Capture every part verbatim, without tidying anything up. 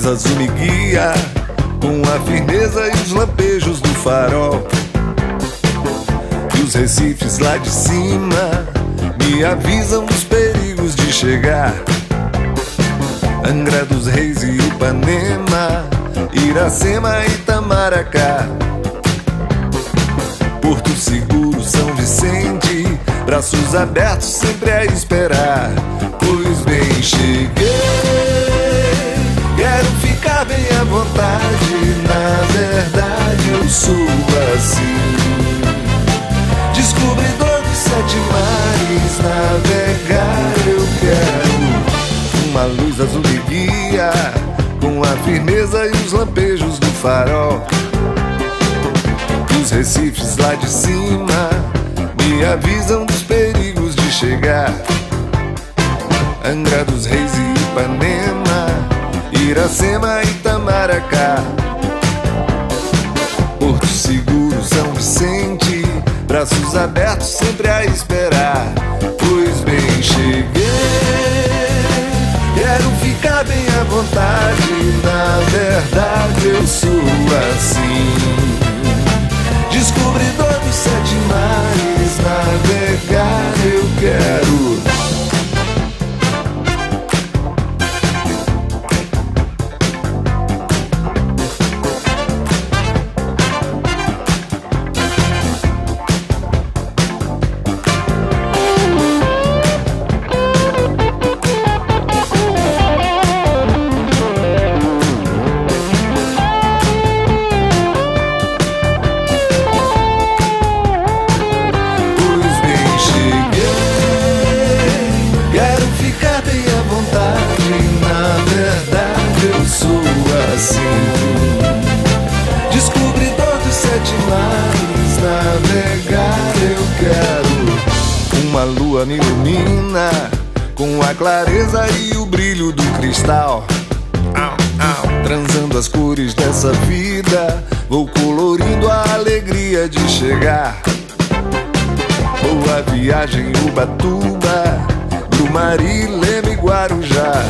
azul me guia, com a firmeza e os lampejos do farol. E os recifes lá de cima me avisam dos perigos de chegar. Angra dos Reis e Ipanema, Iracema e Itamaracá, Porto Seguro, São Vicente, braços abertos sempre a esperar. Pois bem, cheguei, quero ficar bem à vontade. Na verdade eu sou assim, descobridor dos sete mares. Navegar eu quero, uma luz azul me guia, com a firmeza e os lampejos do farol. Os recifes lá de cima me avisam dos perigos de chegar. Angra dos Reis e Ipanema, Iracema e Itamaracá, Porto Seguro, São Vicente, braços abertos sempre a esperar. Pois bem, cheguei, quero ficar bem à vontade. Na verdade eu sou assim, descobridor dos sete mares. Navegar eu quero. Descobridor dos sete mares, navegar eu quero. Uma lua me ilumina, com a clareza e o brilho do cristal. Au, au. Transando as cores dessa vida, vou colorindo a alegria de chegar. Boa viagem, Ubatuba, Grumari, Leme, Guarujá,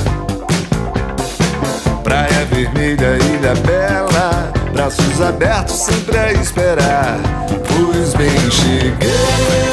Praia Vermelha, Ilha Bela, braços abertos sempre a esperar. Pois bem, cheguei,